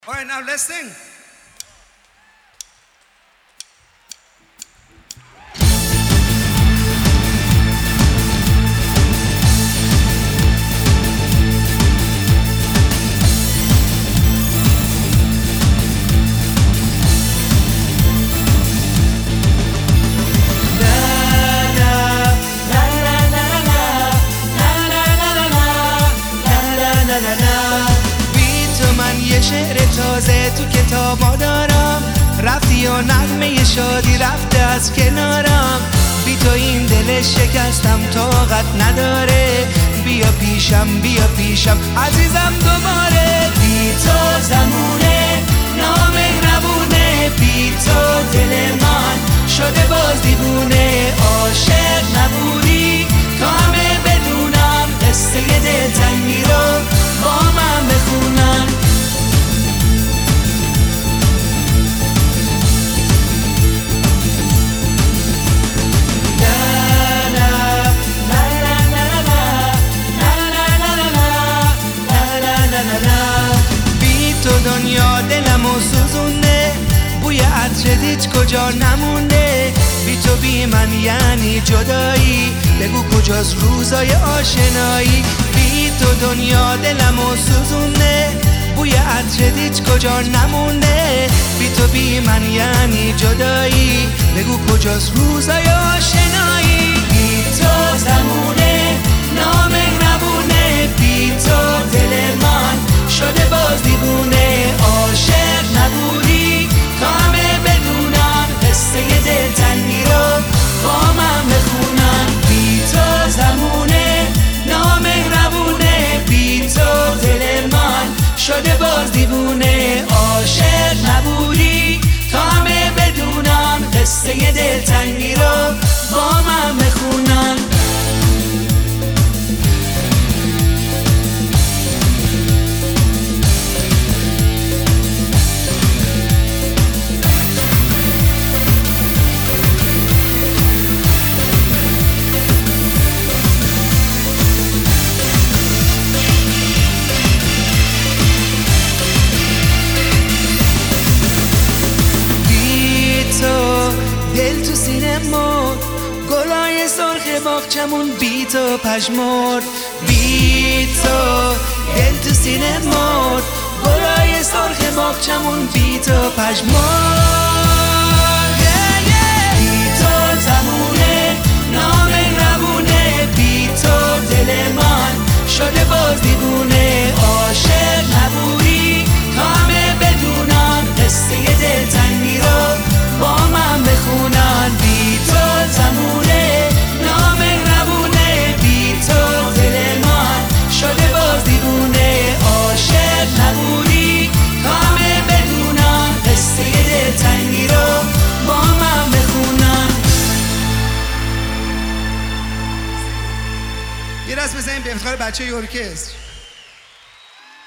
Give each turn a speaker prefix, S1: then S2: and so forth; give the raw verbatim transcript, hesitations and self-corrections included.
S1: All right, now let's sing.
S2: یه شعر تازه تو کتابا دارم، رفتی و نغمه شادی رفته از کنارم. بی تو این دل شکستم طاقت نداره، بیا پیشم بیا پیشم عزیزم دوباره. بی تو زمونه نامهربونه، بی تو دل من شده باز دیوونه. عاشق نبودی تا همه بدونم، قصه دلتنگی رو با من بخونم. دنیا دلمو سوزونه، بوی عطرت هیچ کجا نمونده. بی تو بی من یعنی جدایی، بگو کجاست روزای آشنایی. بی تو دنیا دلمو سوزونه، بوی عطرت هیچ کجا نمونده. بی تو بی من یعنی جدایی، بگو کجاست روزای آشنایی. بی تو زمونه نامهربونه، بی تو دل من شده باز دیوونه. عاشق نبودی تا همه بدونم، قصه دلتنگی رو با من بخونم. بی تو زمونه نامهربونه، بی تو دل من شده باز دیوونه. عاشق نبودی تا همه بدونم، قصه دلتنگی رو با من بخونم. دل تو سینه مرد، گلای سرخ باغچمون بی تو پژمرد. بی تو دل تو سینه مرد، گلای سرخ باغچمون بی تو پژمرد. بی تو زمونه نامهربونه، بی تو دل من شده باز دیوونه. عاشق نبودی تا همه بدونم، قصه دلتنگی رو با من بخونن. بی تو زمونه نامهربونه، بی تو دل من شده باز دیوونه. عاشق نبودی تا همه بدونن، قصه دلتنگی رو با من بخونن.
S1: یه دست بزنیم به افتخار بچه ارکستر.